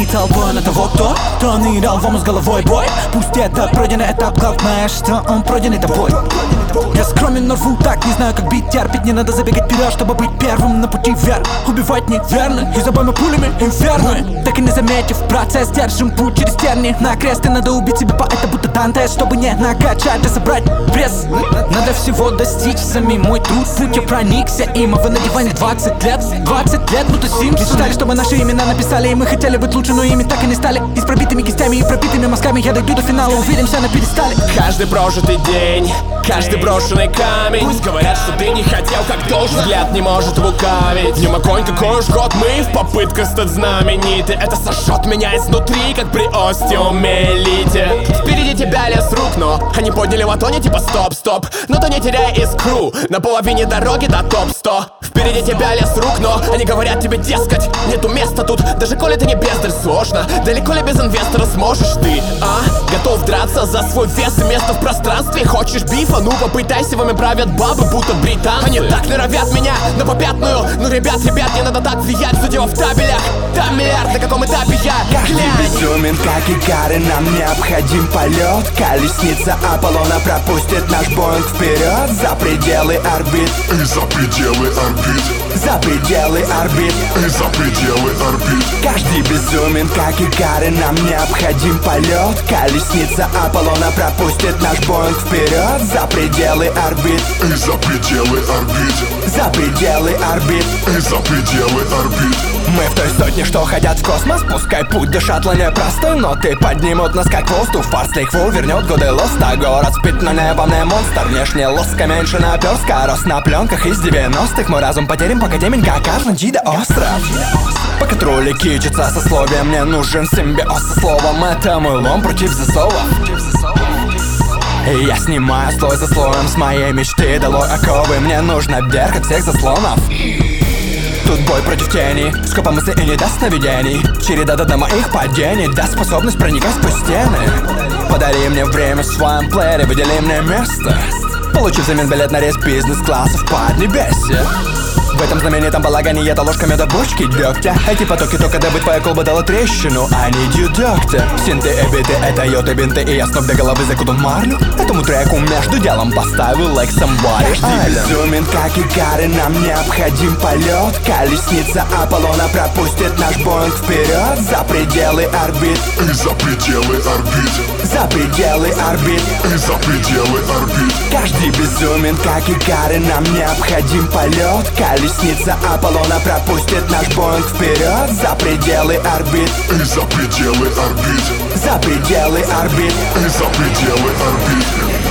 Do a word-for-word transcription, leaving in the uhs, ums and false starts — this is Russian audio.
ожиданий толпой на того, кто тонировал вам с головой бой. Пусть это пройденный этап, главное, что он пройденный тобой. Я скромен, но рву так, не знаю, как бить, терпеть. Не надо забегать вперед, чтобы быть первым на пути вверх. Убивать неверно, и за мы пулями инферно. Так и не заметив процесс, держим путь через терни. На крест, и надо убить себя по это будто Данте, чтобы не накачать и собрать пресс. Надо всего достичь, сами мой труд, путь я проникся им. А вы на диване двадцать лет, двадцать лет, будто Симс. Мечтали, чтобы наши имена написали, и мы хотели быть лучше, но ими так и не стали. И с пробитыми кистями, и пробитыми мозгами я дойду до финала, увидимся на пьедестале. Каждый прожитый день, каждый брошенный камень. Пусть говорят, что ты не хотел, как должен. Взгляд не может лукавить. Днем огонь, какой уж год мы в попытках стать знаменитый. Это сожжет меня изнутри, как при остеомиелите. Впереди тебя лес рук, но они подняли в атоне типа стоп-стоп. Но то не теряй искру, на половине дороги до топ сто. Впереди тебя лес рук, но они говорят тебе, дескать, нету места тут. Даже коли ты не бездарь, сложно. Далеко ли без инвестора сможешь ты, а? Готов драться за свой вес и место в пространстве. Хочешь бифа? Ну попытайся, вами правят бабы, будто британцы. Они так норовят меня на попятную. Ну ребят, ребят, не надо так влиять. Все дело в табелях, там миллиард, на каком этапе я? Каждый безумен, как и Гары, нам необходим полет. Колесница Аполлона пропустит наш Боинг вперед. За пределы орбит, и за пределы орбит, за пределы орбит, и за пределы орбит. Каждый безумен, как и Гары, нам необходим полет. Колесница Аполлона пропустит наш Боинг вперед. За пределы орбит, и за пределы орбит, за пределы орбит, и за пределы орбит. Мы в той сотне, что хотят в космос. Пускай путь до шаттла непростой, но ты поднимут нас как воздух. Фарс лейквул вернет годы лоста. Город спит, но небом не монстр. Внешне лоска, меньше наперстка. Рост на пленках из девяностых. Мой разум потерян, пока темень, как Атлантида остров. Пока тролли кичатся сословием, мне нужен симбиоз со словом. Это мой лом против засовов. Я снимаю слой за слоем с моей мечты. Долой оковы, мне нужно вверх от всех заслонов. Тут бой против тени, скопа мысли и не даст сновидений. Череда до моих падений даст способность проникать сквозь стены. Подари мне время в своем плеере, выдели мне место. Получи взамен билет на рейс бизнес-класса в Поднебесье. В этом знаменитом балагане еда ложками до бочки дегтя. Эти потоки только дабы твоя колба дала трещину. I need you, doctor. Синты и биты, это йоты, бинты. И я с ног до головы закутан марлю. Этому треку между делом поставил like somebody. Каждый безумен, как и Гары, нам необходим полет. Колесница Аполлона пропустит наш Боинг вперед. За пределы орбит, и за пределы орбит, за пределы орбит, и за пределы орбит. Каждый безумен, как и Гары, нам необходим полет. Колесница Аполлона пропустит наш Боинг вперед. За пределы орбит, и за пределы орбит, за пределы орбит, и за пределы орбит.